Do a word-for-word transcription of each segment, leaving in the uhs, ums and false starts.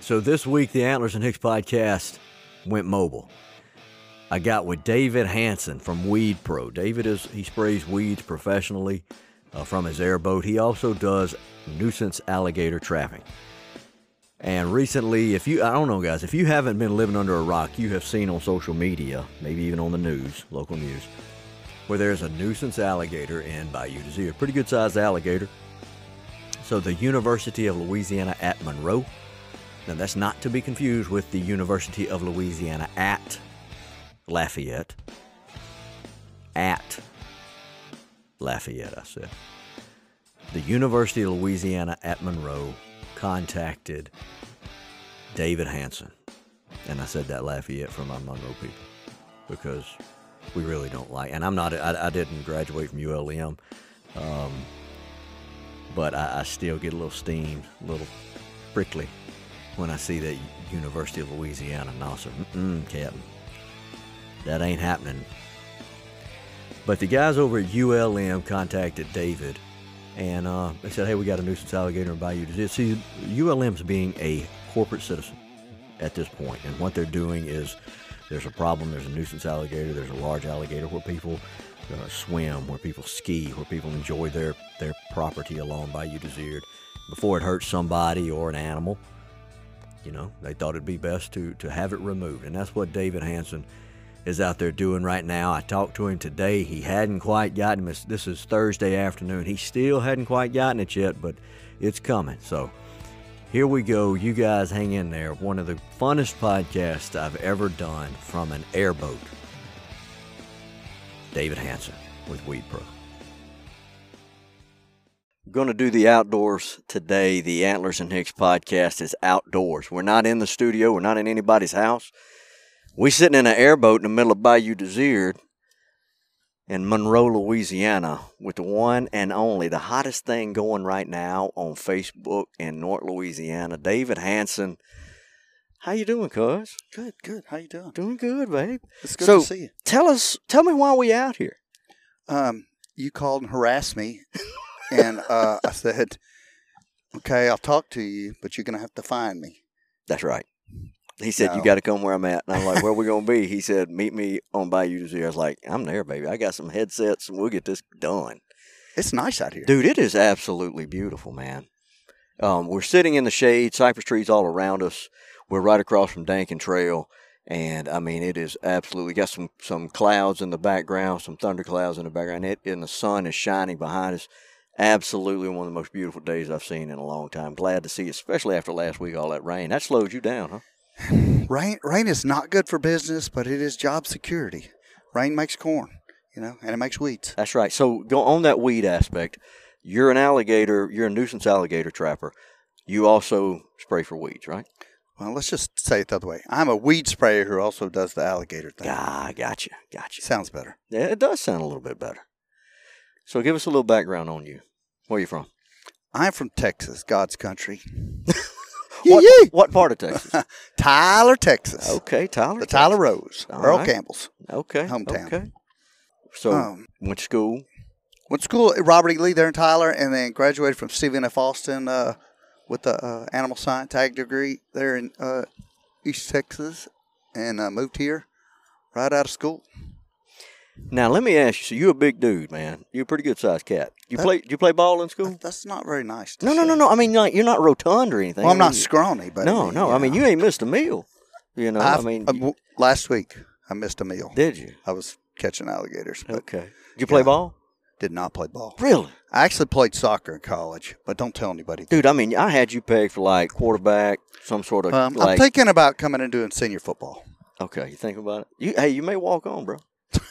So this week, the Antlers and Hicks podcast went mobile. I got with David Hanson from Weed Pro. David is he sprays weeds professionally uh, from his airboat. He also does nuisance alligator trapping. And recently, if you I don't know, guys, if you haven't been living under a rock, you have seen on social media, maybe even on the news, local news, where there's a nuisance alligator in Bayou Desert. Pretty good sized alligator. So the University of Louisiana at Monroe. Now, that's not to be confused with the University of Louisiana at Lafayette. At Lafayette, I said. The University of Louisiana at Monroe contacted David Hanson. And I said that Lafayette for my Monroe people because we really don't like, and I'm not, I, I didn't graduate from U L M, um, but I, I still get a little steamed, a little prickly when I see that University of Louisiana. No, sir, mm-mm, Captain, that ain't happening. But the guys over at U L M contacted David, and uh, they said, hey, we got a nuisance alligator in Bayou Desert. See, U L M's being a corporate citizen at this point, and what they're doing is there's a problem, there's a nuisance alligator, there's a large alligator where people uh, swim, where people ski, where people enjoy their, their property along Bayou Desert before it hurts somebody or an animal. You know, they thought it'd be best to, to have it removed, and that's what David Hanson is out there doing right now. I talked to him today. He hadn't quite gotten it. This is Thursday afternoon. He still hadn't quite gotten it yet, but it's coming. So here we go. You guys hang in there. One of the funnest podcasts I've ever done from an airboat. David Hanson with Weed Pro. We're going to do the outdoors today. The Antlers and Hicks podcast is outdoors. We're not in the studio. We're not in anybody's house. We're sitting in an airboat in the middle of Bayou Desert in Monroe, Louisiana, with the one and only, the hottest thing going right now on Facebook in North Louisiana, David Hanson. How you doing, cuz? Good, good. How you doing? Doing good, babe. It's good so, to see you. Tell us, tell me why we out here. Um, you called and harassed me, and uh, I said, okay, I'll talk to you, but you're going to have to find me. That's right. He said, no. You got to come where I'm at. And I'm like, where we going to be? He said, meet me on Bayou Desert. I was like, I'm there, baby. I got some headsets, and we'll get this done. It's nice out here. Dude, it is absolutely beautiful, man. Um, we're sitting in the shade, cypress trees all around us. We're right across from Dankin Trail. And, I mean, it is absolutely got some, some clouds in the background, some thunder clouds in the background. It, and the sun is shining behind us. Absolutely one of the most beautiful days I've seen in a long time. Glad to see, especially after last week, all that rain. That slowed you down, huh? Rain rain is not good for business, but it is job security. Rain makes corn, you know, and it makes weeds. That's right. So go on that weed aspect. You're an alligator. You're a nuisance alligator trapper. You also spray for weeds, right? Well, let's just say it the other way. I'm a weed sprayer who also does the alligator thing. Ah, gotcha, gotcha. Sounds better. Yeah, it does sound a little bit better. So give us a little background on you. Where are you from? I'm from Texas, God's country. What, what part of Texas? Tyler, Texas. Okay, Tyler. The Texas. Tyler Rose. All Earl right. Campbell's. Okay. Hometown. Okay. So Um, went to school. Went to school at Robert E. Lee there in Tyler, and then graduated from Stephen F. Austin uh, with a uh, animal science ag degree there in uh, East Texas, and uh, moved here right out of school. Now let me ask you. So you're a big dude, man. You're a pretty good sized cat. You That- play? Do you play ball in school? That's not very nice. To No, no, say. no, no. I mean, like, you're not rotund or anything. Well, I'm I not mean, scrawny, but No, no. I mean, you ain't missed a meal. You know, I I've- mean, uh, w- last week I missed a meal. did you? I was catching alligators, but Okay. Did you play Yeah. ball? did not play ball. Really? I actually played soccer in college, but don't tell anybody. Dude, I mean, I had you pegged for like quarterback, some sort of Um, like. I'm thinking about coming and doing senior football. Okay, you think about it. You, hey, you may walk on, bro.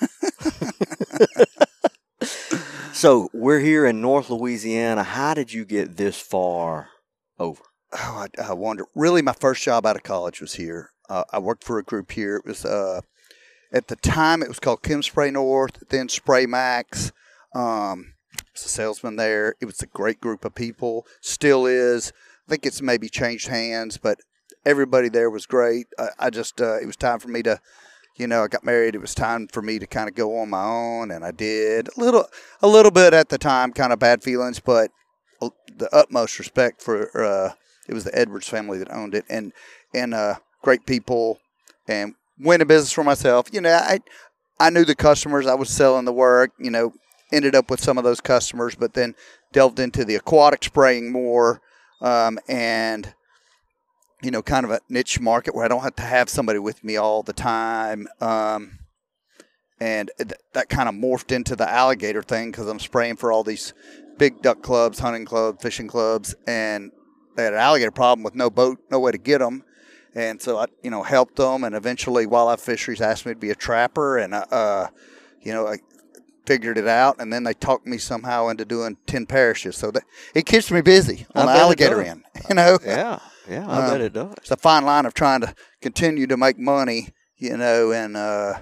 So we're here in North Louisiana. How did you get this far over? Oh, I, I wonder. Really, my first job out of college was here. Uh, I worked for a group here. It was uh, at the time it was called Chem Spray North, then Spray Max. Um, I was a salesman there. It was a great group of people. Still is. I think it's maybe changed hands, but everybody there was great. I, I just uh, it was time for me to. You know, I got married. It was time for me to kind of go on my own, and I did a little, a little bit at the time. Kind of bad feelings, but the utmost respect for uh, it was the Edwards family that owned it, and and uh, great people, and went in business for myself. You know, I I knew the customers. I was selling the work. You know, ended up with some of those customers, but then delved into the aquatic spraying more, um, and you know, kind of a niche market where I don't have to have somebody with me all the time. Um, and th- that kind of morphed into the alligator thing because I'm spraying for all these big duck clubs, hunting clubs, fishing clubs, and they had an alligator problem with no boat, no way to get them. And so I, you know, helped them. And eventually Wildlife Fisheries asked me to be a trapper, and uh, you know, I figured it out. And then they talked me somehow into doing ten parishes. So that it keeps me busy on I the bet it alligator does. end. You know. Yeah, yeah, I Um, bet it does. It's a fine line of trying to continue to make money, you know, and uh,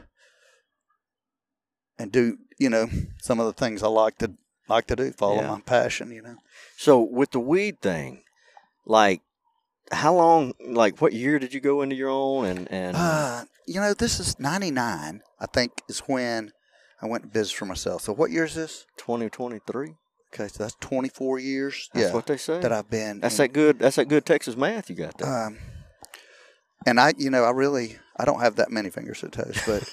and do, you know, some of the things I like to like to do, follow Yeah. my passion, you know. So with the weed thing, like, how long, like, what year did you go into your own? And, and Uh, you know, this is ninety-nine, I think, is when I went to business for myself. So what year is this? twenty twenty-three? Okay, so that's twenty-four years. That's yeah, what they say. that I've been. That's in, that good. That's that good Texas math you got there. Um, and I, you know, I really, I don't have that many fingers and toes, but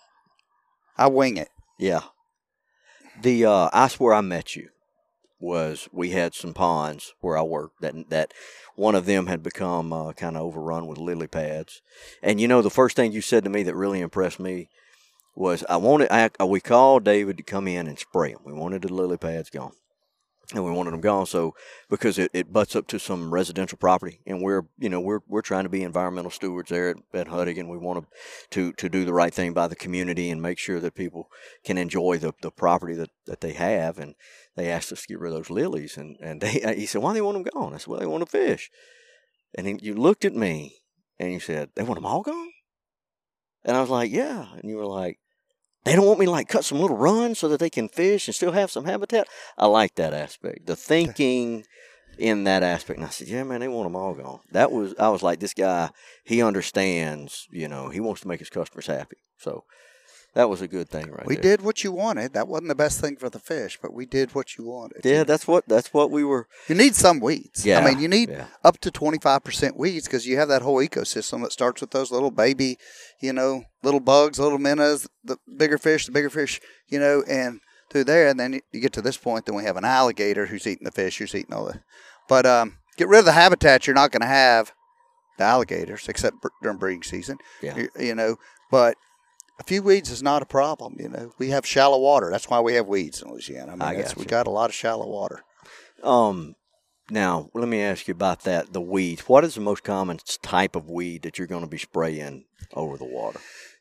I wing it. Yeah. The uh, I swear I met you was we had some ponds where I worked that that one of them had become uh, kind of overrun with lily pads, and you know the first thing you said to me that really impressed me was I wanted I, we called David to come in and spray them. We wanted the lily pads gone. And we wanted them gone, so because it, it butts up to some residential property, and we're you know we're we're trying to be environmental stewards there at, at Huttig, and we want to, to to do the right thing by the community and make sure that people can enjoy the, the property that, that they have. And they asked us to get rid of those lilies, and and they he said, why do they want them gone? I said, well, they want to fish. And he, you looked at me and you said, they want them all gone? And I was like, yeah. And you were like, they don't want me to like cut some little runs so that they can fish and still have some habitat. I like that aspect, the thinking in that aspect. And I said, yeah, man, they want them all gone. That was, I was like, this guy, he understands, you know, he wants to make his customers happy. So that was a good thing right We there. did what you wanted. That wasn't the best thing for the fish, but we did what you wanted. Yeah, that's what, that's what we were. You need some weeds. Yeah, I mean, you need yeah. up to twenty-five percent weeds because you have that whole ecosystem that starts with those little baby, you know, little bugs, little minnows, the bigger fish, the bigger fish, you know, and through there. And then you get to this point, then we have an alligator who's eating the fish, who's eating all the. But um, get rid of the habitat, you're not going to have the alligators except during breeding season, Yeah. you, you know, but. A few weeds is not a problem, you know. We have shallow water. That's why we have weeds in Louisiana. I mean, I that's, got we you. got a lot of shallow water. Um, now, let me ask you about that, the weeds. What is the most common type of weed that you're going to be spraying over the water?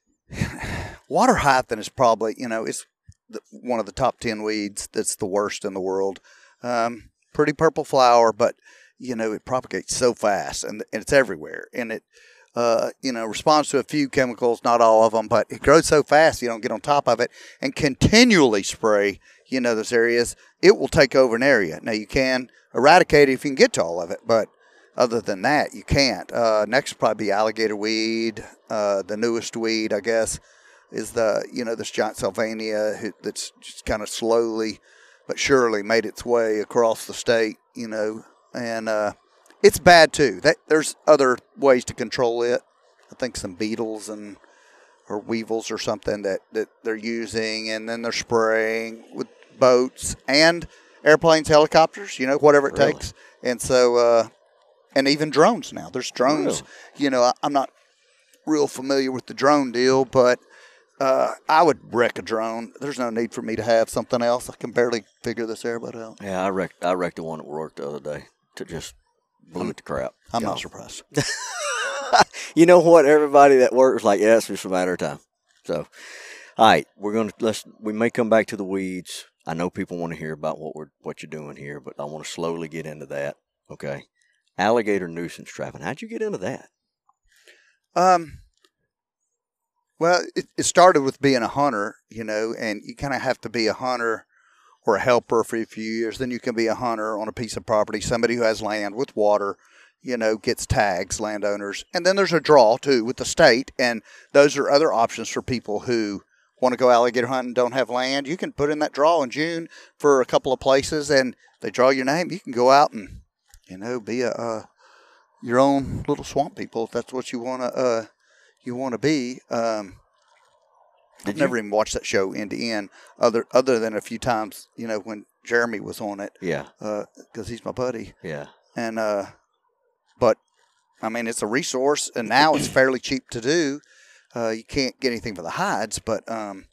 Water hyacinth is probably, you know, it's the, one of the top ten weeds that's the worst in the world. Um, pretty purple flower, but, you know, it propagates so fast, and, and it's everywhere. And it, uh, you know, responds to a few chemicals, not all of them, but it grows so fast you don't get on top of it. And continually spray, you know, those areas, it will take over an area. Now, you can eradicate it if you can get to all of it, but other than that, you can't. Uh, next would probably be alligator weed. Uh, the newest weed, I guess, is the, you know, this giant Sylvania who, that's just kind of slowly but surely made its way across the state, you know, and uh, it's bad too. That, there's other ways to control it. I think some beetles and or weevils or something that, that they're using, and then they're spraying with boats and airplanes, helicopters, you know, whatever it Really? takes. And so, uh, and even drones now. There's drones. Really? You know, I, I'm not real familiar with the drone deal, but uh, I would wreck a drone. There's no need for me to have something else. I can barely figure this airboat out. Yeah, I wrecked, I wrecked the one at work the other day to just blew it to crap. I'm Gone. not surprised. You know what? Everybody that works like, yeah, it's just a matter of time. So, all right, we're gonna let's. We may come back to the weeds. I know people want to hear about what we're what you're doing here, but I want to slowly get into that. Okay, alligator nuisance trapping. How'd you get into that? Um. Well, it, it started with being a hunter, you know, and you kind of have to be a hunter or a helper for a few years. Then you can be a hunter on a piece of property. Somebody who has land with water, you know, gets tags, landowners. And then there's a draw, too, with the state. And those are other options for people who want to go alligator hunting and don't have land. You can put in that draw in June for a couple of places, and they draw your name. You can go out and, you know, be a, a your own little swamp people if that's what you want to uh, you want to be. Um, I've never even watched that show end to end, other other than a few times, you know, when Jeremy was on it. Yeah. Because uh, he's my buddy. Yeah. And uh, but I mean, it's a resource, and now it's fairly cheap to do. Uh, you can't get anything for the hides, but um,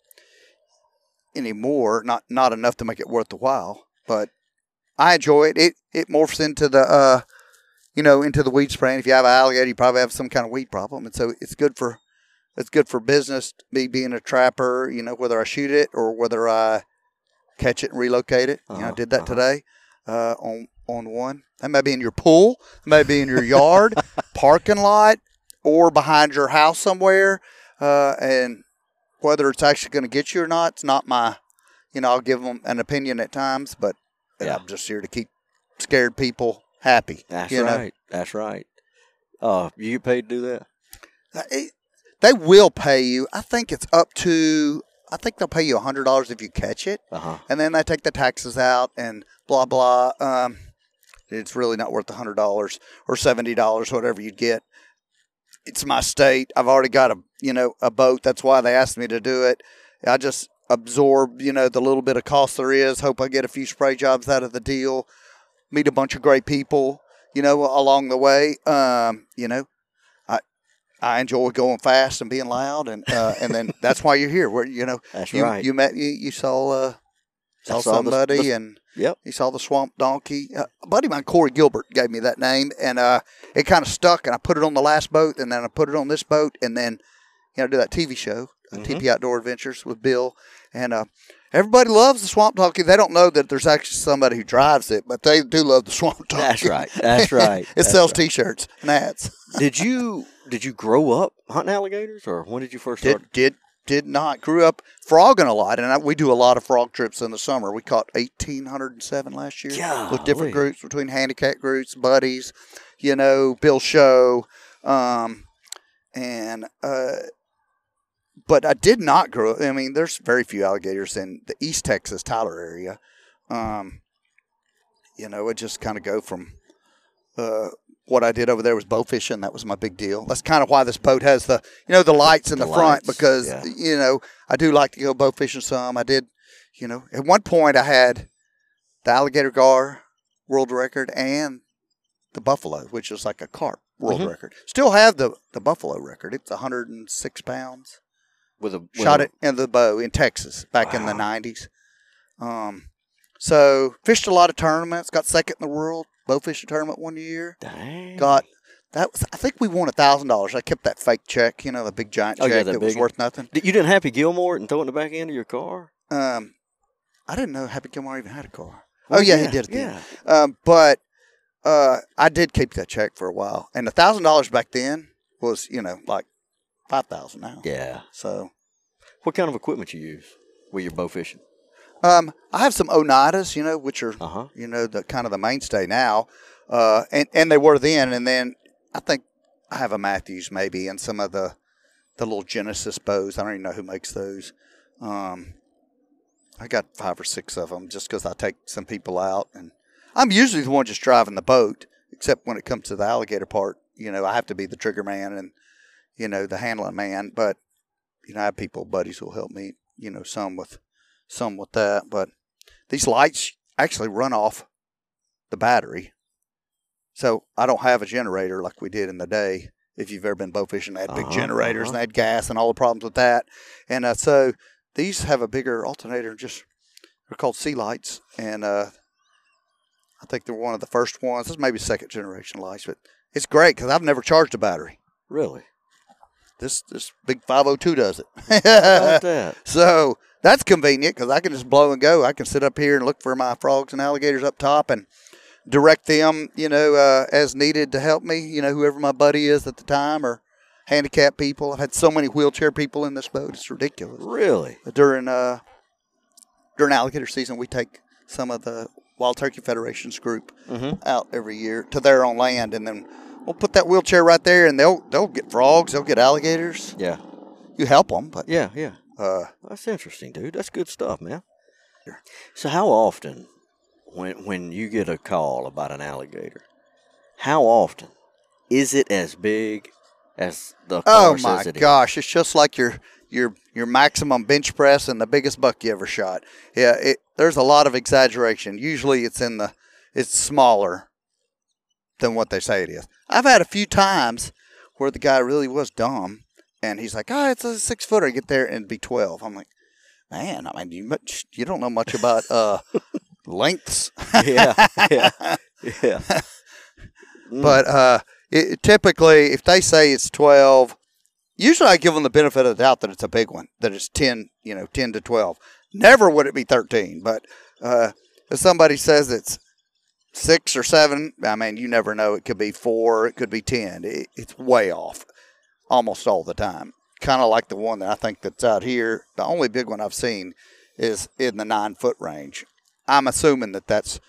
anymore, not not enough to make it worth the while. But I enjoy it. It it morphs into the uh, you know, into the weed spraying. If you have an alligator, you probably have some kind of weed problem, and so it's good for it's good for business. Me being a trapper, you know, whether I shoot it or whether I catch it and relocate it. Uh-huh, you know, I did that uh-huh. today uh, on on one. That may be in your pool, it may be in your yard, parking lot, or behind your house somewhere. Uh, and whether it's actually going to get you or not, it's not my, you know, I'll give them an opinion at times, but yeah. I'm just here to keep scared people happy. That's you right. know? That's right. Uh, you get paid to do that? It, they will pay you. I think it's up to, I think they'll pay you one hundred dollars if you catch it. Uh-huh. And then they take the taxes out and blah, blah. Um, it's really not worth one hundred dollars or seventy dollars, whatever you get. It's my state. I've already got a, you know, a boat. That's why they asked me to do it. I just absorb, you know, the little bit of cost there is. Hope I get a few spray jobs out of the deal. Meet a bunch of great people, you know, along the way. Um, you know, I I enjoy going fast and being loud, and uh, and then that's why you're here. Where you know, that's you, right. You met you, you saw uh, saw, saw somebody the, the, and. Yep. You saw the Swamp Donkey. Uh, a buddy of mine, Corey Gilbert, gave me that name, and uh, it kind of stuck, and I put it on the last boat, and then I put it on this boat, and then, you know, do that T V show, mm-hmm. T P Outdoor Adventures with Bill, and uh, everybody loves the Swamp Donkey. They don't know that there's actually somebody who drives it, but they do love the Swamp Donkey. That's right. That's right. it That's sells right. T-shirts and hats. Did you did you grow up hunting alligators, or when did you first start? Did, did Did not. Grew up frogging a lot, and I, we do a lot of frog trips in the summer. We caught eighteen oh seven last year Golly. with different groups, between handicap groups, buddies, you know, Bill Show, um, and uh, but I did not grow up. I mean, there's very few alligators in the East Texas, Tyler area. Um, you know, it just kind of go from uh, what I did over there was bow fishing. That was my big deal. That's kind of why this boat has the, you know, the lights in the, the front, lights, because, yeah. you know, I do like to go bow fishing some. I did, you know, at one point I had the alligator gar world record and the buffalo, which is like a carp world mm-hmm. record. Still have the, the buffalo record. It's one hundred six pounds. With a with Shot a, it in the bow in Texas back wow. in the nineties. Um, so fished a lot of tournaments, got second in the world. Bow fishing tournament one year. Dang. Got that was I think we won a thousand dollars. I kept that fake check, you know, the big giant check oh, yeah, that big was worth nothing. You didn't Happy Gilmore and throw it in the back end of your car? Um, I didn't know Happy Gilmore even had a car. Well, oh yeah, yeah, he did. It yeah. Um, but uh, I did keep that check for a while, and a thousand dollars back then was, you know, like five thousand now. Yeah. So, what kind of equipment you use with your bow fishing? Um, I have some Oneidas, you know, which are uh-huh. you know the kind of the mainstay now. Uh, and, and they were then, and then I think I have a Matthews maybe, and some of the the little Genesis bows. I don't even know who makes those. Um, I got five or six of them just because I take some people out, and I'm usually the one just driving the boat, except when it comes to the alligator part. You know, I have to be the trigger man and, you know, the handling man. But, you know, I have people, buddies who will help me, you know, some with some with that. But these lights actually run off the battery. So I don't have a generator like we did in the day. If you've ever been bow fishing, they had big uh-huh, generators uh-huh. and they had gas and all the problems with that. And uh, so these have a bigger alternator. Just they're called Sea Lights, and uh, I think they're one of the first ones. This may be second generation lights, but it's great because I've never charged a battery. Really? This this big five oh two does it. How about that? So that's convenient because I can just blow and go. I can sit up here and look for my frogs and alligators up top and direct them, you know, uh, as needed to help me, you know, whoever my buddy is at the time, or handicapped people. I've had so many wheelchair people in this boat. It's ridiculous. Really? During uh, during alligator season, we take some of the Wild Turkey Federation's group mm-hmm. out every year to their own land, and then we'll put that wheelchair right there, and they'll they'll get frogs, they'll get alligators. Yeah. You help them, but yeah, yeah. Uh, That's interesting, dude. That's good stuff, man. So how often, when when you get a call about an alligator, how often is it as big as the Oh car my says it is? gosh, it's just like your your your maximum bench press and the biggest buck you ever shot. Yeah, it, there's a lot of exaggeration. Usually it's in the it's smaller than what they say it is. I've had a few times where the guy really was dumb and he's like, "Oh, it's a six footer." Get there and it'd be twelve. I'm like, man, I mean, you much you don't know much about uh, lengths. Yeah, yeah, yeah. Mm. But uh, it, typically, if they say it's twelve, usually I give them the benefit of the doubt that it's a big one, that it's ten, you know, ten to twelve. Never would it be thirteen. But uh, if somebody says it's six or seven, I mean, you never know. It could be four, it could be ten. It, it's way off almost all the time. Kind of like the one that I think that's out here. The only big one I've seen is in the nine foot range. I'm assuming that that's,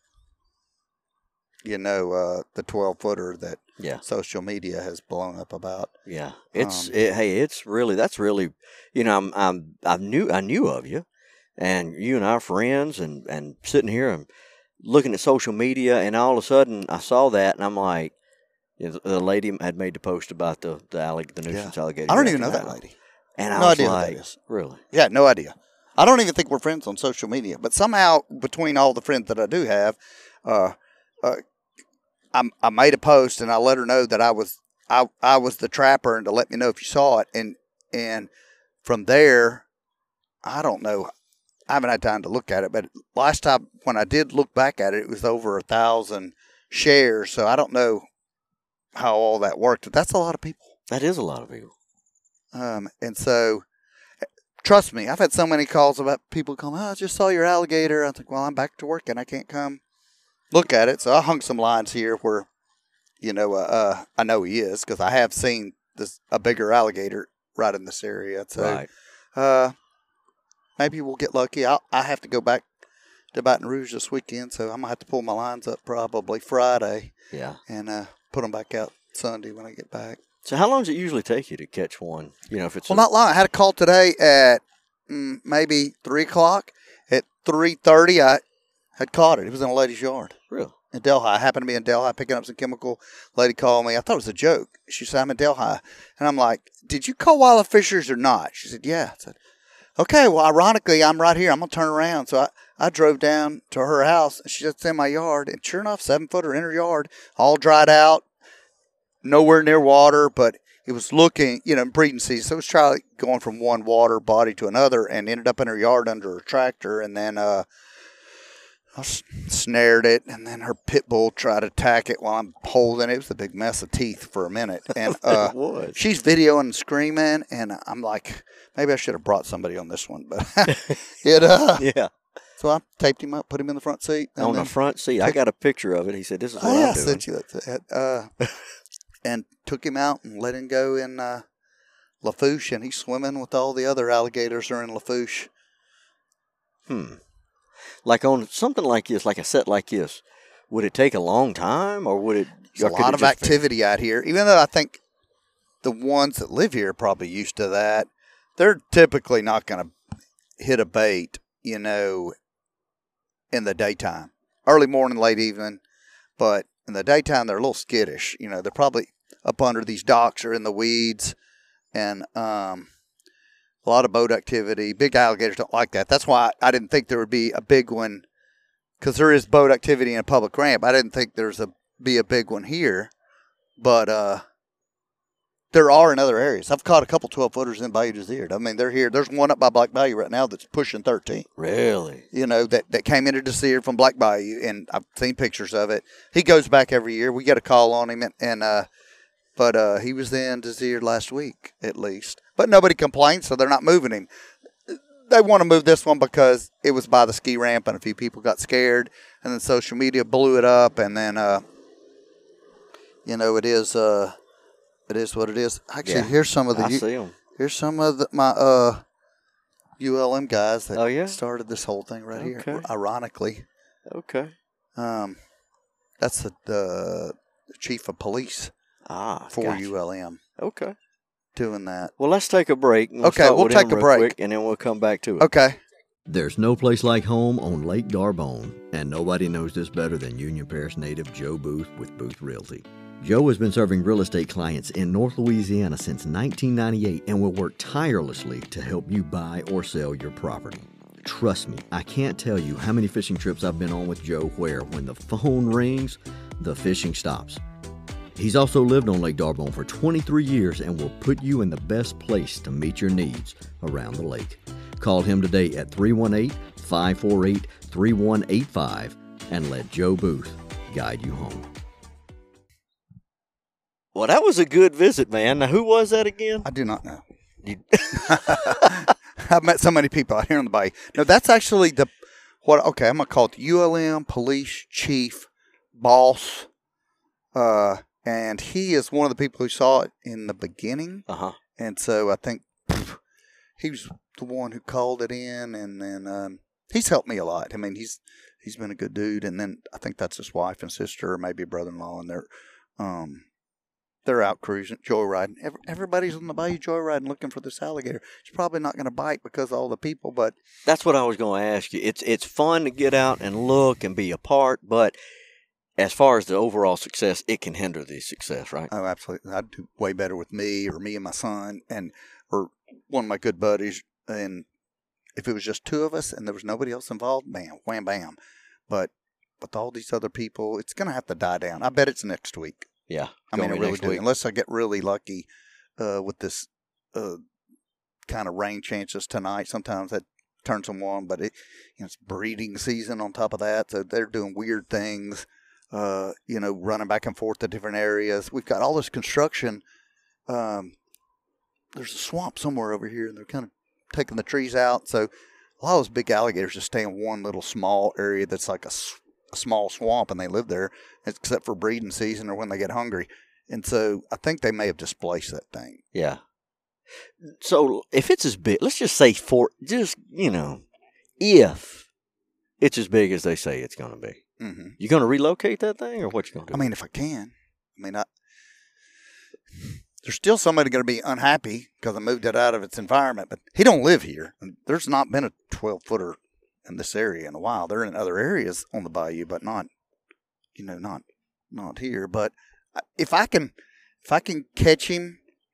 you know, uh, the twelve footer that Yeah. social media has blown up about. Yeah, it's Um, it, hey, it's really that's really, you know, I'm I'm I knew I knew of you, and you and I are friends, and and sitting here and looking at social media, and all of a sudden I saw that, and I'm like, you know, the lady had made the post about the the, allig- the nuisance alligator. I don't even wrecking know that out. lady. and I No was idea who like, that is. really? Yeah, no idea. I don't even think we're friends on social media, but somehow between all the friends that I do have, uh, uh, I, I made a post and I let her know that I was I, I was the trapper and to let me know if you saw it, and and from there, I don't know. I haven't had time to look at it, but last time when I did look back at it, it was over a thousand shares. So I don't know how all that worked, but that's a lot of people. That is a lot of people. Um, and so, trust me, I've had so many calls about people coming, oh, I just saw your alligator. I was like, well, I'm back to work and I can't come look at it. So I hung some lines here where, you know, uh, uh I know he is because I have seen this a bigger alligator right in this area. So, Right. uh, maybe we'll get lucky. I'll, I have to go back to Baton Rouge this weekend, so I'm going to have to pull my lines up probably Friday Yeah. and uh, put them back out Sunday when I get back. So how long does it usually take you to catch one? You know, if it's Well, a, not long. I had a call today at mm, maybe three o'clock. At three thirty, I had caught it. It was in a lady's yard real. in Delhi. I happened to be in Delhi picking up some chemical. Lady called me. I thought it was a joke. She said, I'm in Delhi. And I'm like, did you call Wildlife Fishers or not? She said, yeah. I said, okay, well, ironically, I'm right here. I'm going to turn around. So I, I drove down to her house. She said, it's in my yard. And sure enough, seven footer in her yard, all dried out, nowhere near water, but it was looking, you know, breeding season. So it was trying going from one water body to another and ended up in her yard under her tractor. And then uh, I snared it. And then her pit bull tried to attack it while I'm holding it. It was a big mess of teeth for a minute. And uh, It was. she's videoing and screaming. And I'm like, maybe I should have brought somebody on this one. But it, uh, Yeah. so I taped him up, put him in the front seat. and On the then- front seat. I got a picture of it. He said, this is what Oh, yeah, I I'm doing. sent you that. Uh, and took him out and let him go in uh, Lafourche, and he's swimming with all the other alligators that are in Lafourche. Hmm. Like on something like this, like a set like this, would it take a long time, or would it? There's or a could lot it of just be- activity out here, even though I think the ones that live here are probably used to that. They're typically not going to hit a bait, you know, in the daytime. Early morning, late evening. But in the daytime, they're a little skittish. You know, they're probably up under these docks or in the weeds. And um, a lot of boat activity. Big alligators don't like that. That's why I didn't think there would be a big one. Because there is boat activity in a public ramp. I didn't think there's a be a big one here. But uh, there are in other areas. I've caught a couple twelve-footers in Bayou Desert. I mean, they're here. There's one up by Black Bayou right now that's pushing thirteen. Really? You know, that, that came into Desert from Black Bayou, and I've seen pictures of it. He goes back every year. We get a call on him, and, and uh, but uh, he was in Desert last week, at least. But nobody complained, so they're not moving him. They want to move this one because it was by the ski ramp, and a few people got scared, and then social media blew it up, and then, uh, you know, it is... Uh, It is what it is. Actually, Yeah. here's some of the I see them. here's some of the, my uh, U L M guys that Oh, yeah? started this whole thing right Okay. here. Ironically, Okay. um, that's the, the chief of police Ah, for gotcha. U L M Okay. doing that. Well, let's take a break. We'll Okay, start we'll with him take a real break. quick, and then we'll come back to it. Okay. There's no place like home on Lake D'Arbonne, and nobody knows this better than Union Parish native Joe Booth with Booth Realty. Joe has been serving real estate clients in North Louisiana since nineteen ninety-eight and will work tirelessly to help you buy or sell your property. Trust me, I can't tell you how many fishing trips I've been on with Joe where when the phone rings, the fishing stops. He's also lived on Lake D'Arbonne for twenty-three years and will put you in the best place to meet your needs around the lake. Call him today at three one eight, five four eight, three one eight five and let Joe Booth guide you home. Well, that was a good visit, man. Now, who was that again? I do not know. You... I've met so many people out here on the bay. No, that's actually the, what, okay, I'm going to call it the U L M police chief boss. Uh, and he is one of the people who saw it in the beginning. Uh-huh. And so I think he was the one who called it in, and then um, he's helped me a lot. I mean, he's he's been a good dude. And then I think that's his wife and sister, or maybe brother-in-law, and they're um, they're out cruising, joyriding. Every, everybody's on the bayou joyriding looking for this alligator. It's probably not going to bite because of all the people, but that's what I was going to ask you. It's it's fun to get out and look and be a part, but as far as the overall success, it can hinder the success, right? Oh, absolutely. I'd do way better with me or me and my son and or one of my good buddies. And if it was just two of us and there was nobody else involved, bam, wham, bam. But with all these other people, it's going to have to die down. I bet it's next week. Yeah. I mean, I really do. Week. Unless I get really lucky uh, with this uh, kind of rain chances tonight. Sometimes that turns them on, but it, you know, it's breeding season on top of that. So they're doing weird things. Uh, you know, running back and forth to different areas. We've got all this construction. Um, there's a swamp somewhere over here, and they're kind of taking the trees out. So a lot of those big alligators just stay in one little small area that's like a, a small swamp, and they live there, except for breeding season or when they get hungry. And so I think they may have displaced that thing. Yeah. So if it's as big, let's just say for, just, you know, if it's as big as they say it's going to be. Mm-hmm. You going to relocate that thing, or what you going to do? I mean, if I can. I mean, I, there's still somebody going to be unhappy because I moved it out of its environment, but he don't live here. And there's not been a twelve-footer in this area in a while. They're in other areas on the bayou, but not, you know, not not here. But if I can, if I can catch him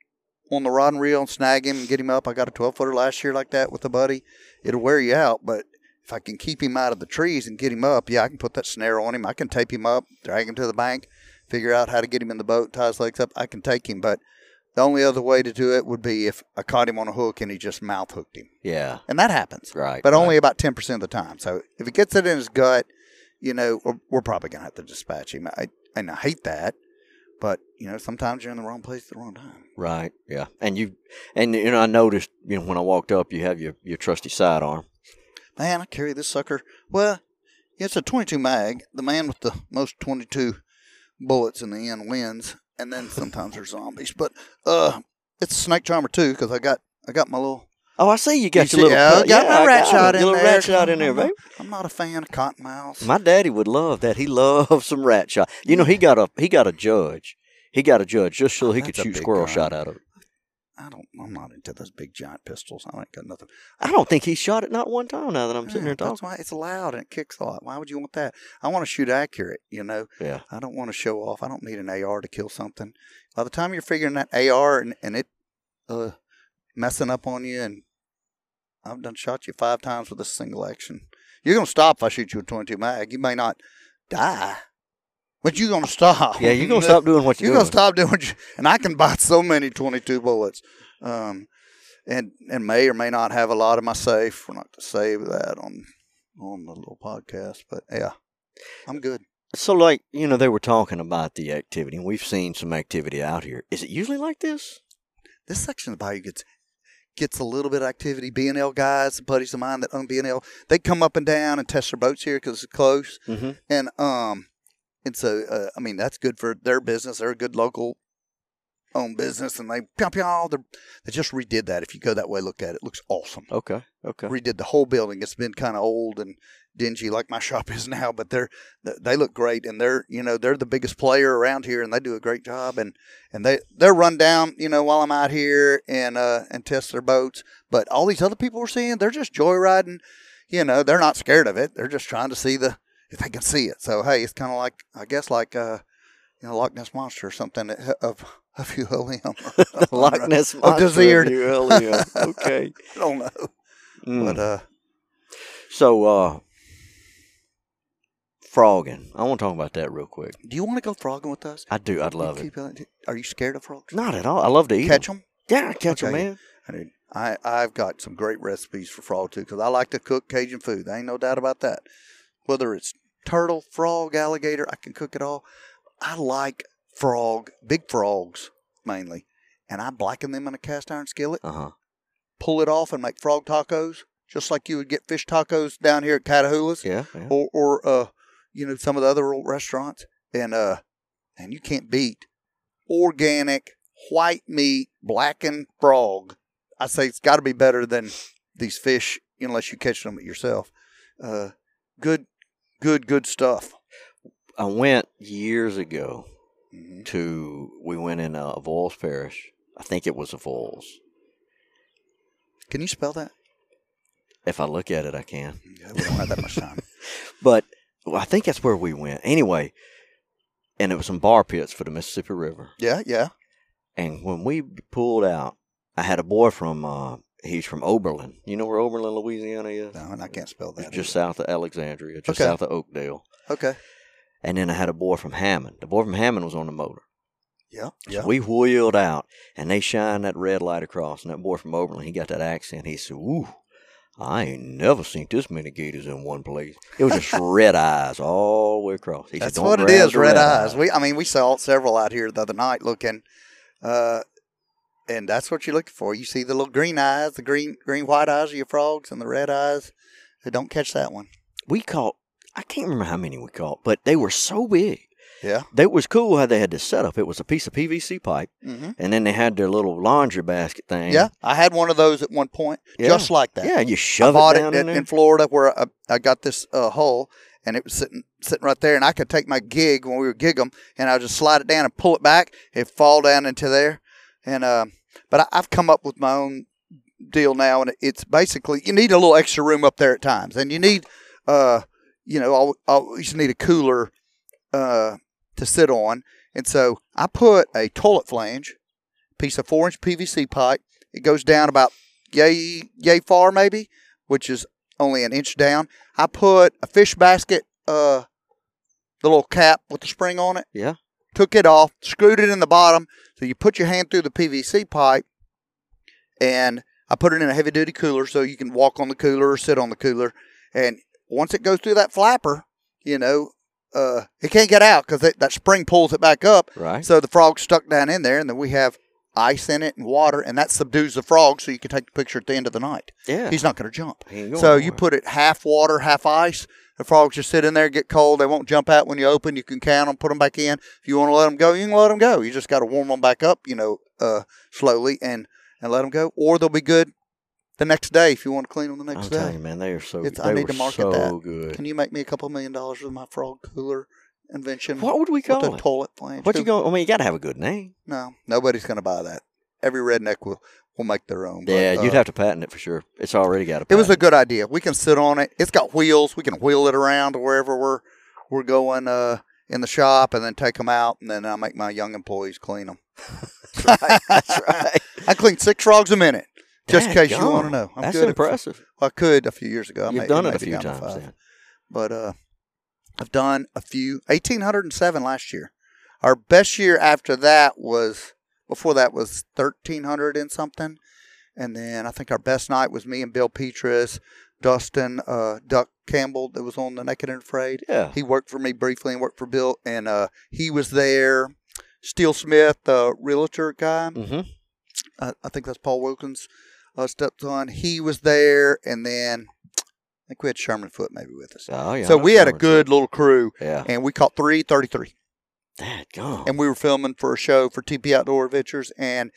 on the rod and reel and snag him and get him up, I got a twelve-footer last year like that with a buddy. It'll wear you out, but if I can keep him out of the trees and get him up, yeah, I can put that snare on him. I can tape him up, drag him to the bank, figure out how to get him in the boat, tie his legs up. I can take him, but the only other way to do it would be if I caught him on a hook and he just mouth hooked him. Yeah. And that happens. Right. But right. only about ten percent of the time. So if he gets it in his gut, you know, we're, we're probably going to have to dispatch him. I, and I hate that. But, you know, sometimes you're in the wrong place at the wrong time. Right, yeah. And, you, and you know, I noticed, you know, when I walked up, you have your, your trusty sidearm. Man, I carry this sucker. Well, it's a twenty-two mag. The man with the most twenty-two bullets in the end wins. And then sometimes there's zombies. But uh, it's a snake charmer, too, because I got I got my little... Oh, I see you got you your see, little... Yeah, I got yeah, my rat got shot in little there. rat shot in there, I'm baby. Not, I'm not a fan of cottonmouths. My daddy would love that. He loves some rat shot. You know, he got a he got a judge. He got a judge just so he That's could a shoot big squirrel gun. shot out of it. I don't, I'm not into those big giant pistols. I ain't got nothing. I don't think he shot it not one time now that I'm sitting Yeah, here talking. that's why it's loud and it kicks a lot. Why would you want that? I want to shoot accurate, you know. Yeah. I don't want to show off. I don't need an A R to kill something. By the time you're figuring that A R and, and it uh, messing up on you, and I've done shot you five times with a single action. You're going to stop if I shoot you with twenty-two mag. You may not die, but you're going to stop. Yeah, you're going to stop doing what you're, You're going doing. to stop doing what you, and I can buy so many twenty-two bullets. Um, and and may or may not have a lot in my safe. We're not to save that on on the little podcast, but yeah, I'm good. So, like, you know, they were talking about the activity, and we've seen some activity out here. Is it usually like this? This section of the bayou gets gets a little bit of activity. B and L guys, buddies of mine that own B and L, they come up and down and test their boats here because it's close. Mm-hmm. And um, and so uh, I mean that's good for their business. They're a good local owned business, and they pew, pew, they just redid that. If you go that way, look at it. It looks awesome. Okay, okay. Redid the whole building. It's been kind of old and dingy like my shop is now, but they're they look great, and they're you know they're the biggest player around here, and they do a great job, and and they they're run down you know while I'm out here and uh and test their boats. But all these other people we're seeing, they're just joyriding. You know, they're not scared of it. They're just trying to see the if they can see it. So hey, it's kind of like I guess like uh you know, Loch Ness Monster or something of, of you owe him. The Loch Ness Of Monster. Desired. Of you owe him. Okay. I don't know. Mm. But, uh, So, uh, frogging. I want to talk about that real quick. do you want to go frogging with us? I do. I'd love You it. keep- Are you scared of frogs? Not at all. I love to eat Catch them. them? Yeah, I catch them, Okay. man. I mean, I, I've got some great recipes for frog, too, because I like to cook Cajun food. There ain't no doubt about that. Whether it's turtle, frog, alligator, I can cook it all. I like frog, big frogs, mainly. And I blacken them in a cast iron skillet, Uh-huh. pull it off, and make frog tacos, just like you would get fish tacos down here at Catahoula's. Yeah, yeah. or or uh you know some of the other old restaurants, and uh and you can't beat organic white meat blackened frog. I say it's got to be better than these fish unless you catch them yourself. Uh, good, good, good stuff. I went years ago Mm-hmm. to, we went in uh, Avoyelles Parish. I think it was Avoyelles. Can you spell that? If I look at it, I can. Yeah, we don't have that much time. But well, I think that's where we went. Anyway, and it was some bar pits for the Mississippi River. Yeah, yeah. And when we pulled out, I had a boy from, uh, he's from Oberlin. You know where Oberlin, Louisiana is? No, and I can't spell that. It's just either. south of Alexandria, just Okay. south of Oakdale. Okay. And then I had a boy from Hammond. The boy from Hammond was on the motor. Yeah, So yeah. we wheeled out, and they shined that red light across. And that boy from Oberlin, he got that accent. He said, "Ooh, I ain't never seen this many gators in one place." It was just red eyes all the way across. He That's said, "Don't what it grab is, the red, eye." eyes. We, I mean, we saw several out here the other night looking, uh, and that's what you're looking for. You see the little green eyes, the green, green, white eyes of your frogs, and the red eyes. They don't catch that one. We caught, I can't remember how many we caught, but they were so big. Yeah. They was cool how they had this setup. It was a piece of P V C pipe, Mm-hmm. and then they had their little laundry basket thing. Yeah, I had one of those at one point, Yeah. just like that. Yeah, you I shove bought it it down in, in there. in Florida where I, I got this uh, hole, and it was sitting sitting right there, and I could take my gig when we would gig them, and I would just slide it down and pull it back, it'd fall down into there, and uh, but I, I've come up with my own deal now, and it's basically you need a little extra room up there at times, and you need, uh, you know, I'll, I'll, you just need a cooler, uh, to sit on, and so I put a toilet flange, piece of four inch P V C pipe. It goes down about yay yay far maybe, which is only an inch down. I put a fish basket, uh, the little cap with the spring on it. Yeah. Took it off, screwed it in the bottom. So you put your hand through the P V C pipe, and I put it in a heavy duty cooler so you can walk on the cooler or sit on the cooler. And once it goes through that flapper, you know, uh, it can't get out because that spring pulls it back up. Right. So the frog's stuck down in there, and then we have ice in it and water, and that subdues the frog so you can take the picture at the end of the night. Yeah. He's not going to jump. He ain't going So you nowhere. put it half water, half ice. The frogs just sit in there, get cold. They won't jump out when you open. You can count them, put them back in. If you want to let them go, you can let them go. You just got to warm them back up, you know, uh, slowly and, and let them go. Or they'll be good the next day if you want to clean them the next I'm day. telling you, man, they are so. It's- they I need were to market so that. good. Can you make me a couple million dollars with my frog cooler invention? What would we with call the it? toilet flange? What you going? I mean, you got to have a good name. No, nobody's going to buy that. Every redneck will, will make their own. But, Yeah, you'd uh, have to patent it for sure. It's already got a. It was a patent. good idea. We can sit on it. It's got wheels. We can wheel it around to wherever we're we're going uh, in the shop, and then take them out, and then I make my young employees clean them. right. That's right. I clean six frogs a minute, just in case you Daggone. want to know. I'm That's good at- impressive. I could a few years ago. I You've may- done may it a be few down to times five. then. But uh, I've done a few. eighteen oh seven last year. Our best year after that was, before that was thirteen hundred and something. And then I think our best night was me and Bill Petrus, Dustin uh, Duck Campbell that was on the Naked and Afraid. Yeah. He worked for me briefly and worked for Bill. And uh, he was there. Steele Smith, the realtor guy. Mm-hmm. I, I think that's Paul Wilkins' uh, stepson. He was there. And then I think we had Sherman Foote maybe with us. Oh yeah. So I know we had a Sherman good little crew, Foote. Yeah. and we caught three thirty-three. Dadgone. And we were filming for a show for T P Outdoor Adventures, and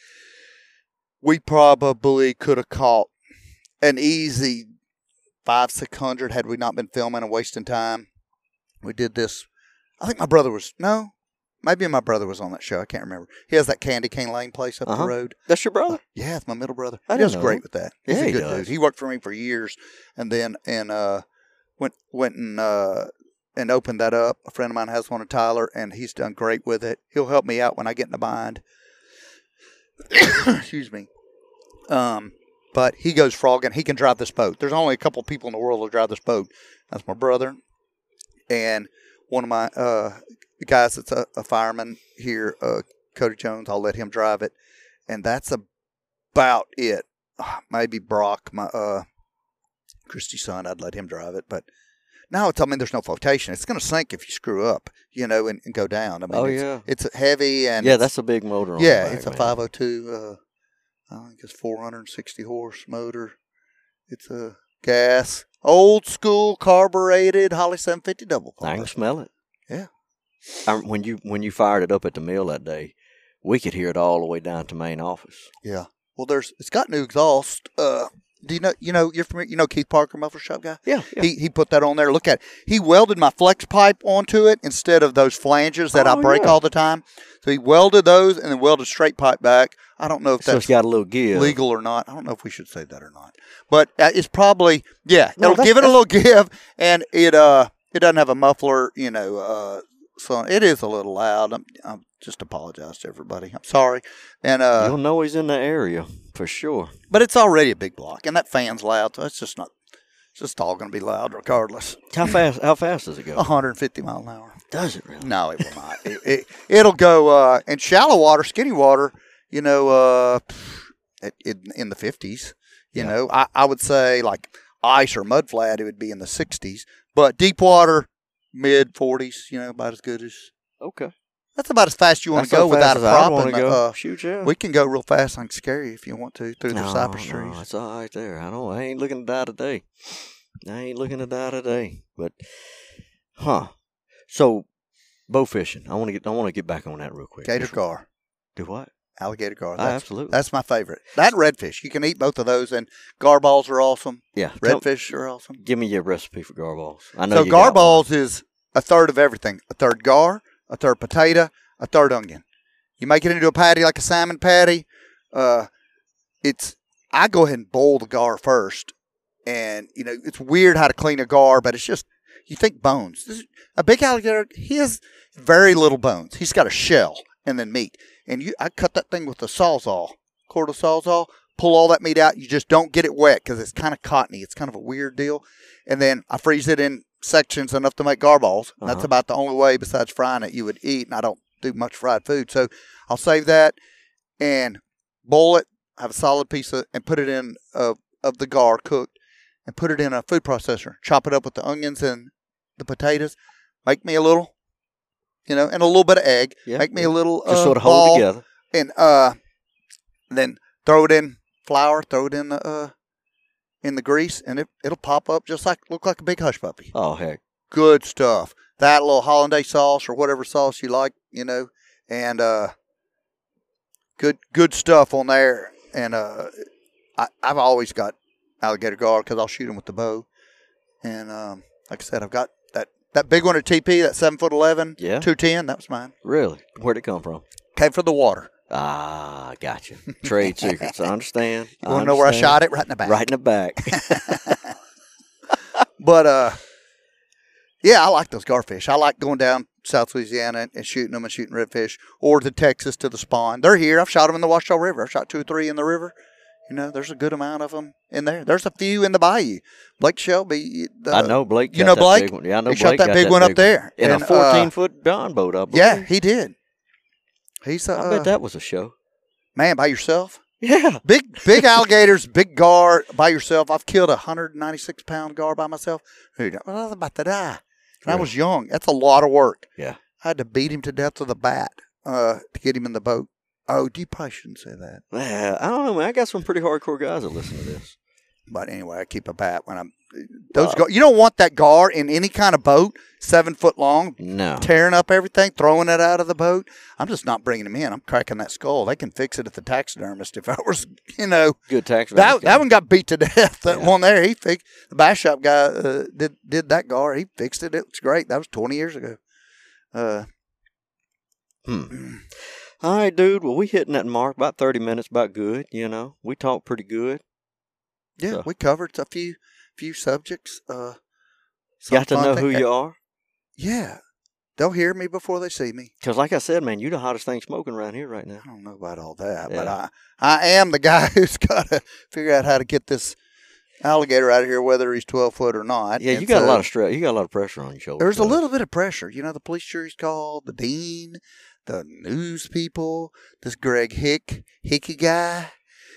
we probably could have caught an easy five, six hundred had we not been filming and wasting time. We did this. I think my brother was no, maybe my brother was on that show. I can't remember. He has that Candy Cane Lane place up Uh-huh. the road. That's your brother. Yeah, it's my middle brother. I he didn't does know great that. with that. He's Yeah, a he good does. dude. He worked for me for years, and then and uh, went went and uh, and opened that up. A friend of mine has one of Tyler, and he's done great with it. He'll help me out when I get in a bind. Excuse me. Um, but he goes frogging. He can drive this boat. There's only a couple people in the world that drive this boat. That's my brother and one of my uh, guys that's a, a fireman here, uh, Cody Jones. I'll let him drive it. And that's about it. Maybe Brock, my uh, Christy's son, I'd let him drive it. But no, it's, I mean, there's no flotation. It's going to sink if you screw up, you know, and, and go down. I mean, oh, it's, yeah. It's heavy. And yeah, that's a big motor on Yeah, the back, it's a man. five oh two, uh, I think it's four hundred sixty horse motor. It's a gas, old school carbureted Holly seven fifty double pump. I can smell it. Yeah. I, when you when you fired it up at the mill that day, we could hear it all the way down to main office. Yeah. Well, there's it's got new exhaust. Uh, do you know you know you're familiar, you know Keith Parker, muffler shop guy? Yeah, yeah. He he put that on there. Look at it. He welded my flex pipe onto it instead of those flanges that Oh, I break yeah. all the time. So he welded those and then welded straight pipe back. I don't know if So that's it's got a little give. legal or not. I don't know if we should say that or not. But uh, it's probably yeah. No, It'll that's- give it a that's- little give, and it uh it doesn't have a muffler. You know, uh, so it is a little loud. I'm, I'm just apologize to everybody. I'm sorry, and uh, You'll know he's in the area for sure. but it's already a big block, and that fan's loud, so it's just not. It's just all going to be loud regardless. How fast? How fast does it go? one hundred fifty mile an hour. Does it really? No, it will not. it, it, it'll go uh, in shallow water, skinny water. You know, uh, it, it, in the fifties. You Yeah. know, I, I would say like ice or mud flat, it would be in the sixties. But deep water, mid forties. You know, about as good as. Okay. That's about as fast you want to That's go how without fast a as I'd prop. wanna And, go. uh, Shoot, yeah. we can go real fast. I can scare you if you want to through the no, cypress no, trees. it's all right there. I don't. I ain't looking to die today. I ain't looking to die today. But, huh? So, bow fishing. I want to get. I want to get back on that real quick. Gator Just- gar, Do what? alligator gar. Ah, That's, absolutely. that's my favorite. That and redfish. You can eat both of those, and gar balls are awesome. Yeah. Tell- Redfish are awesome. Give me your recipe for gar balls. I know So you gar got one. balls is a third of everything. A third gar, a third potato, a third onion. You make it into a patty like a salmon patty. Uh, it's I go ahead and boil the gar first, and you know it's weird how to clean a gar, but it's just you think bones. This is, a big alligator, he has very little bones. He's got a shell and then meat, and you I cut that thing with a sawzall, quarter sawzall. Pull all that meat out. You just don't get it wet because it's kind of cottony. It's kind of a weird deal, and then I freeze it in sections enough to make gar balls. Uh-huh. That's about the only way besides frying it you would eat, and I don't do much fried food. So I'll save that and boil it, have a solid piece of, and put it in of, of the gar cooked, and put it in a food processor. Chop it up with the onions and the potatoes. Make me a little, you know, and a little bit of egg. Yeah, Make me yeah. a little Just uh, sort of ball, hold it together. and uh, then throw it in flour. Throw it in the uh, in the grease, and it it'll pop up just like look like a big hush puppy. Oh heck. Good stuff. That little hollandaise sauce or whatever sauce you like, you know, and uh, good good stuff on there. And uh, I, I've always got alligator gar because I'll shoot them with the bow. And um, like I said, I've got that, that big one at T P, that seven foot eleven, Yeah. two ten. That was mine. Really? Where'd it come from? Came from the water. Ah, gotcha. Trade secrets. I understand. You want to know where I understand. shot it? Right in the back. Right in the back. But uh, yeah, I like those garfish. I like going down South Louisiana and, and shooting them and shooting redfish, or to Texas to the spawn. They're here. I've shot them in the Washoe River. I've shot two or three in the river. You know, there's a good amount of them in there. There's a few in the bayou. Blake Shelby. The, I know Blake. You got know that Blake? big one. Yeah, I know He Blake shot that got big one up big there. in And, a fourteen foot John boat. I believe. Yeah, he did. He's uh, I bet that was a show. man by yourself. Yeah. Big big alligators, big gar by yourself. I've killed a one hundred ninety-six pound gar by myself. Dude, I was about to die. And I Really? was young. That's a lot of work. Yeah. I had to beat him to death with a bat uh, to get him in the boat. Oh, you probably shouldn't say that. Yeah, I don't know, man. I got some pretty hardcore guys that listen to this. But anyway, I keep a bat when I'm. Those gar, you don't want that gar in any kind of boat, seven foot long, No. tearing up everything, throwing it out of the boat. I'm just not bringing them in. I'm cracking that skull. They can fix it at the taxidermist if I was, you know. Good tax. That that one got beat to death. That Yeah. one there, he fixed. The bass shop guy uh, did did that gar. He fixed it. It was great. That was twenty years ago. Uh, Hmm. All right, dude. Well, we hitting that mark about thirty minutes. About good. You know, we talked pretty good. yeah, So- we covered a few few subjects. Uh, some Got to fun know thing- who you are. Yeah. They'll hear me before they see me. Because, like I said, man, you're the hottest thing smoking around here right now. I don't know about all that, Yeah. but I, I am the guy who's got to figure out how to get this alligator out of here, whether he's twelve foot or not. Yeah, And you got so a lot of stress. You got a lot of pressure on your shoulders. There's a so. little bit of pressure. You know, the police jury's called, the dean, the news people, this Greg Hick, Hickey guy.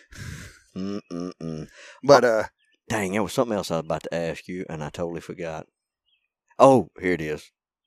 Mm-mm-mm. But, uh, Dang, there was something else I was about to ask you, and I totally forgot. Oh, here it is.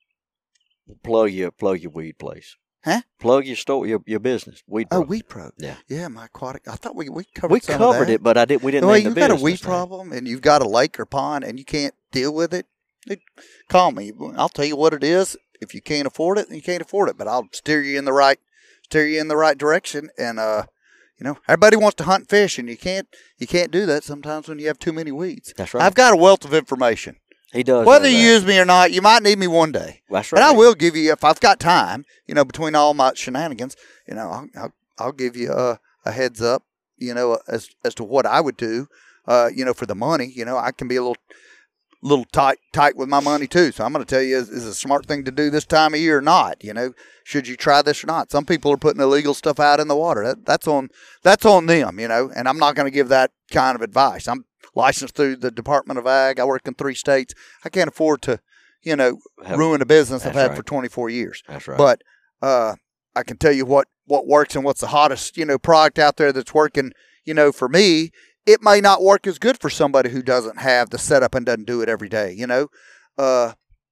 Plug your plug your weed place. Huh? Plug your store, your your business. Weed Pro. oh, Weed Pro. Yeah. Yeah, my aquatic. I thought we, we covered We some of covered that. it, but I did. We didn't. Well, name you've the got a business weed name. problem and you've got a lake or pond and you can't deal with it, dude, call me. I'll tell you what it is. If you can't afford it, then you can't afford it. But I'll steer you in the right, steer you in the right direction. And uh, you know, everybody wants to hunt and fish, and you can't, you can't do that sometimes when you have too many weeds. That's right. I've got a wealth of information. He does. Whether know you that. use me or not, you might need me one day. That's right. And I will give you, if I've got time, you know, between all my shenanigans, you know, I'll, I'll, I'll give you a, a heads up, you know, as as to what I would do, uh, you know, for the money. You know, I can be a little little tight tight with my money too. So I'm going to tell you, is, is it a smart thing to do this time of year or not? You know, should you try this or not? Some people are putting illegal stuff out in the water. That, that's on that's on them, you know, and I'm not going to give that kind of advice. I'm licensed through the Department of Ag. I work in three states. I can't afford to, you know, Have- ruin a business I've That's had right. for twenty-four years. That's right. But uh, I can tell you what, what works and what's the hottest, you know, product out there that's working, you know, for me. It may not work as good for somebody who doesn't have the setup and doesn't do it every day, you know. Uh,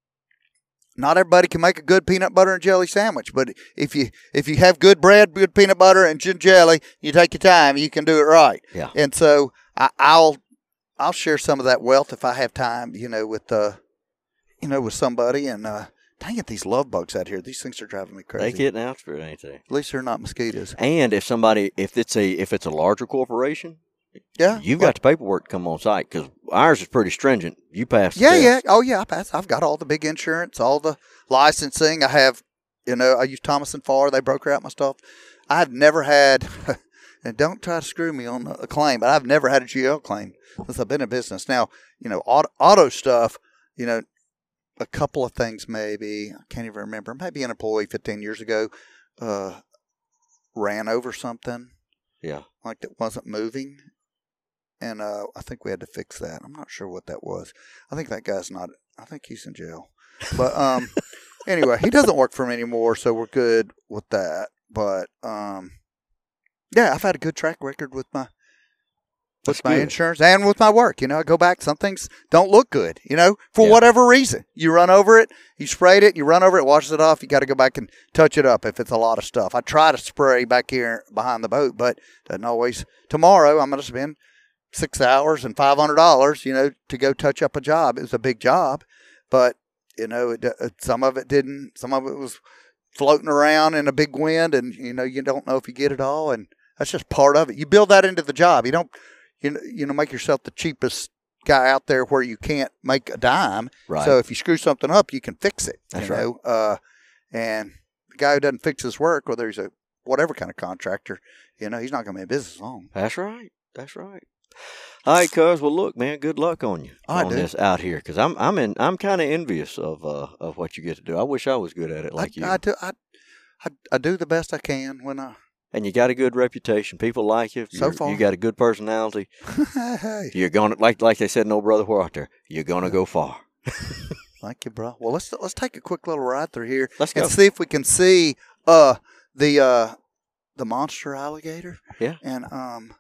not everybody can make a good peanut butter and jelly sandwich, but if you if you have good bread, good peanut butter, and good jelly, you take your time, you can do it right. Yeah. And so I, I'll I'll share some of that wealth if I have time, you know, with uh, you know, with somebody. And uh, dang it, these love bugs out here, these things are driving me They crazy. getting after it, ain't they? At least they're not mosquitoes. And if somebody, if it's a if it's a larger corporation, Yeah, you've well, got the paperwork to come on site because ours is pretty stringent. You pass. the Yeah, test. yeah. Oh, yeah. I pass. I've got all the big insurance, all the licensing. I have, you know, I use Thomas and Farr. They broker out my stuff. I've never had, and don't try to screw me on a claim, but I've never had a G L claim since I've been in business. Now, you know, auto, auto stuff, you know, a couple of things maybe. I can't even remember. Maybe an employee fifteen years ago uh, ran over something Yeah. like that wasn't moving. And uh, I think we had to fix that. I'm not sure what that was. I think that guy's not. I think he's in jail. But um, anyway, he doesn't work for me anymore, so we're good with that. But um, yeah, I've had a good track record with my with That's my good. insurance and with my work. You know, I go back. Some things don't look good. You know, for Yeah. whatever reason, you run over it, you sprayed it, you run over it, washes it off. You got to go back and touch it up if it's a lot of stuff. I try to spray back here behind the boat, but doesn't always. Tomorrow, I'm going to spend six hours and five hundred dollars, you know, to go touch up a job. It was a big job, but you know, it, it, some of it didn't. Some of it was floating around in a big wind, and you know, you don't know if you get it all, and that's just part of it. You build that into the job. You don't, you know, you know, make yourself the cheapest guy out there where you can't make a dime. Right. So if you screw something up, you can fix it. That's you know, uh, and the guy who doesn't fix his work, whether he's a whatever kind of contractor, you know, he's not going to be in business long. That's right. That's right. All right, cuz. Well, look, man. Good luck on you All right, on dude. this out here, because I'm I'm in I'm kind of envious of uh of what you get to do. I wish I was good at it like I, you. I do. I, I, I do the best I can when I. And you got a good reputation. People like you. So You're- far. you got a good personality. Hey, You're gonna like like they said in Old Brother Where out there. You're gonna go far. thank you, bro. Well, let's let's take a quick little ride through here Let's go. and see if we can see uh the uh the monster alligator. Yeah. And um,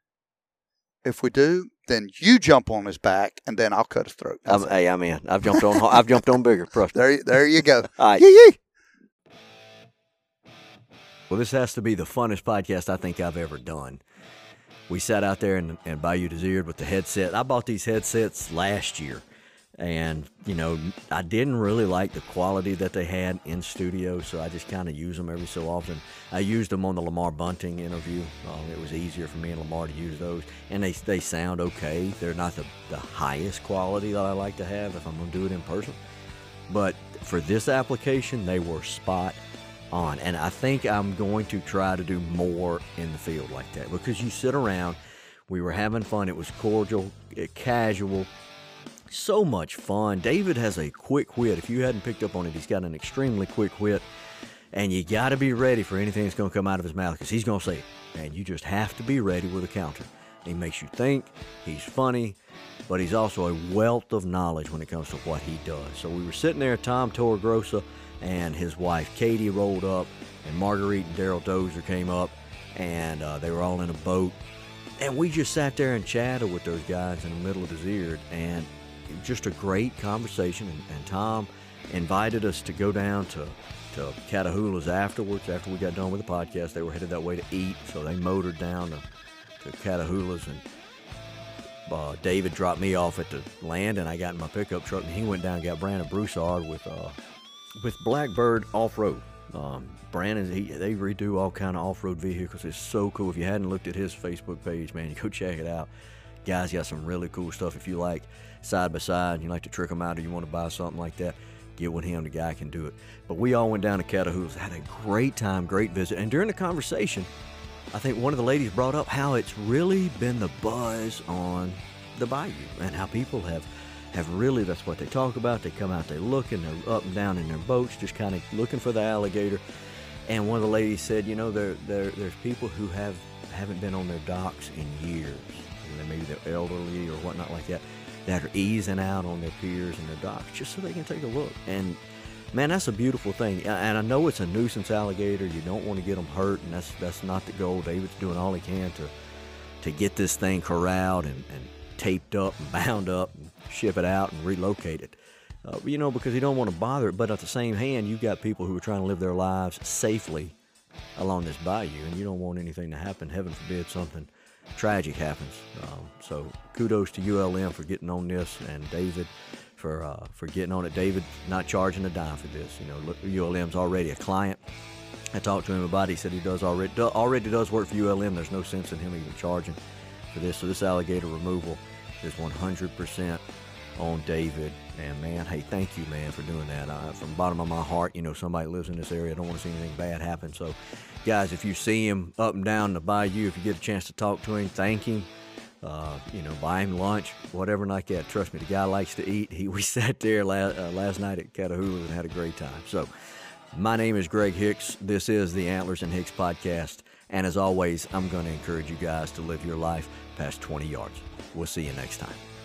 if we do, then you jump on his back, and then I'll cut his throat. How's I'm, that? hey, I'm in. I've jumped on. I've jumped on bigger. Trust me. There, there you go. All right. Yee yee. Well, this has to be the funnest podcast I think I've ever done. We sat out there in, in Bayou Désiré with the headset. I bought these headsets last year, and, you know, I didn't really like the quality that they had in studio, so I just kind of use them every so often. I used them on the Lamar Bunting interview. Um, it was easier for me and Lamar to use those, and they they sound okay. They're not the, the highest quality that I like to have if I'm going to do it in person, but for this application, they were spot on. And I think I'm going to try to do more in the field like that, because you sit around, we were having fun, it was cordial, it, casual, So much fun. David has a quick wit. If you hadn't picked up on it, he's got an extremely quick wit. And you got to be ready for anything that's going to come out of his mouth because he's going to say it. And you just have to be ready with a counter. He makes you think. He's funny. But he's also a wealth of knowledge when it comes to what he does. So we were sitting there, Tom Torregrossa and his wife Katie rolled up, and Marguerite and Daryl Dozer came up, and uh, they were all in a boat. And we just sat there and chatted with those guys in the middle of his ear, and just a great conversation. And, and Tom invited us to go down to, to Catahoula's afterwards. After we got done with the podcast, they were headed that way to eat, so they motored down to, to Catahoula's, and Uh, David dropped me off at the land, and I got in my pickup truck, and he went down and got Brandon Broussard with uh, with Blackbird Off-Road. Um, Brandon, he, they redo all kind of off-road vehicles. It's so cool. If you hadn't looked at his Facebook page, man, you go check it out. Guy's got some really cool stuff. If you like side-by-side, you like to trick them out, or you want to buy something like that, get with him. The guy can do it. But we all went down to Catahoula's, had a great time, great visit. And during the conversation, I think one of the ladies brought up how it's really been the buzz on the bayou and how people have, have really, that's what they talk about. They come out, they look, and they're up and down in their boats, just kind of looking for the alligator. And one of the ladies said, you know, there, there there's people who have, haven't been on their docks in years. You know, maybe they're elderly or whatnot like that, that are easing out on their piers and their docks just so they can take a look. And man, that's a beautiful thing. And I know it's a nuisance alligator. You don't want to get them hurt, and that's that's not the goal. David's doing all he can to to get this thing corralled and, and taped up and bound up and ship it out and relocate it. Uh, you know, because you don't want to bother it. But at the same hand, you've got people who are trying to live their lives safely along this bayou, and you don't want anything to happen. Heaven forbid something tragic happens. Um, so kudos to U L M for getting on this, and David for uh, for getting on it. David not charging a dime for this. You know, look, U L M's already a client. I talked to him about it. He said he does already do, already does work for U L M. There's no sense in him even charging for this. So this alligator removal is one hundred percent on David. And man, hey, thank you, man, for doing that. Uh, from the bottom of my heart, you know, somebody lives in this area. I don't want to see anything bad happen. So, guys, if you see him up and down the bayou, if you get a chance to talk to him, thank him. Uh, you know, buy him lunch, whatever like that. Trust me, the guy likes to eat. He we sat there last, uh, last night at Catahoula and had a great time. So, my name is Greg Hicks. This is the Antlers and Hicks podcast. And as always, I'm going to encourage you guys to live your life past twenty yards. We'll see you next time.